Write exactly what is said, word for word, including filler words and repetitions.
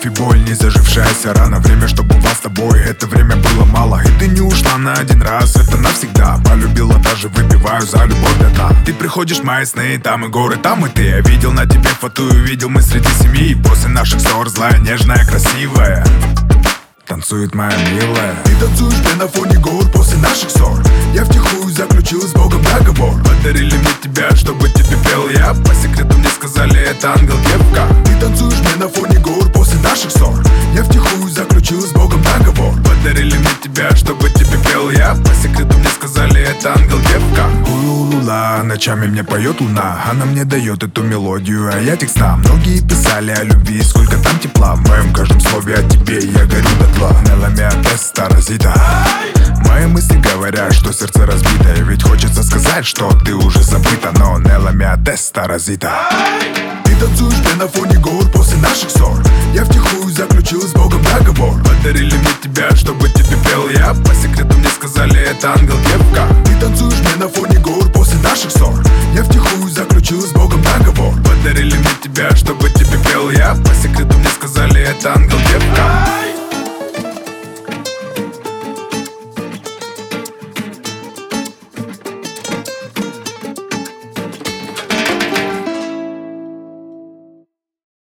и боль, не зажившаяся рана. Время, что бывал с тобой, это время было мало. И ты не ушла на один раз, это навсегда. Полюбила, даже выпиваю за любовь до дна. Ты приходишь в мои сны, там и горы, там и ты. Я видел на тебе фото, увидел мы среди семьи. После наших ссор злая, нежная, красивая танцует моя милая. Ты танцуешь мне на фоне гор после наших ссор. Я втихую заключил с Богом договор. Подарили мне тебя, чтобы тебе пел я. По секрету мне сказали, это ангел-девка. Ты танцуешь мне на фоне гор после наших ссор. Я втихую заключил с Богом договор. Подарили мне тебя, чтобы тебе пел я. По секрету мне сказали, это ангел-девка. Улула, ночами мне поет луна. Она мне дает эту мелодию, а я текста. Многие писали о любви, сколько там тепла. В моем каждом слове о тебе я горю до тла. Nella mia testa razita. Мои мысли говорят, что сердце разбито. И ведь хочется сказать, что ты уже забыта. Но Nella mia testa razita. Ты танцуешь мне на фоне гор после наших ссор. Я втихую заключил с Богом договор. Подарили мне тебя, чтобы тебе пел я. По секрету мне сказали, это ангел-девка. Ты танцуешь мне на фоне